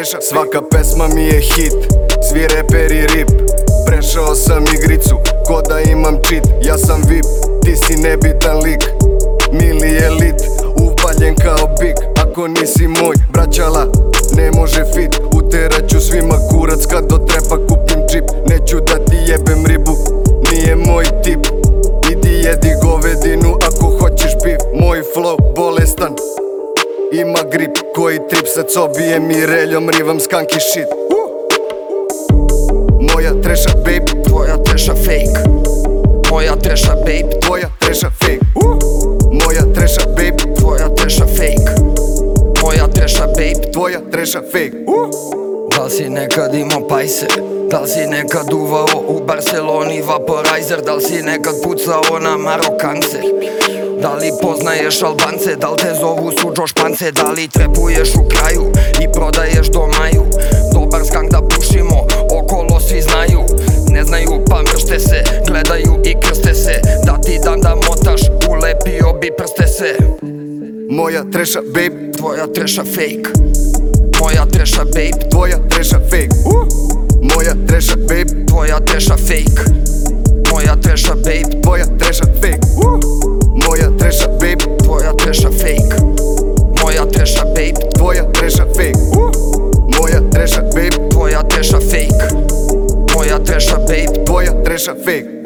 treša. Svaka pesma mi je hit, svi reperi rip. Prešao sam igricu, ko da imam cheat. Ja sam VIP, ti si nebitan lik. Mili elit, upaljen kao bik. Ako nisi moj, braćala, ne može fit. Uteraću svima kurac kad do trepa kupim čip. Neću da ti jebem ribu, nije moj tip. Idi jedi govedinu ako hoćeš bif. Moj flow bolestan, ima grip. Koji trip sa cobijem i reljom rivam skanki shit. Moja treša babe, tvoja treša fake. Moja treša babe, tvoja treša fake. Moja treša babe, tvoja treša fake. Moja treša babe, tvoja treša fake. Da li si nekad imao pajse? Da li si nekad uvao u Barceloni vaporizer? Da li si nekad pucao na Marokance? Da li poznaješ Albance? Da li te zovu Suđo Špance? Da li trepuješ u kraju i prodaješ do maju? Dobar skank da pušimo, okolo svi znaju. Ne znaju pa mršte se, gledaju i krste se. Da ti dam da motaš, ulepio bi prste se. Moja treša babe, tvoja treša fake. Moja treša babe, tvoja treša fake. Moja treša babe, tvoja treša fake. Moja treša babe, tvoja treša fake. Moja treša babe, tvoja treša fake. Moja treša babe, tvoja treša fake. Moja treša babe, tvoja treša fake. Moja treša babe, tvoja treša fake.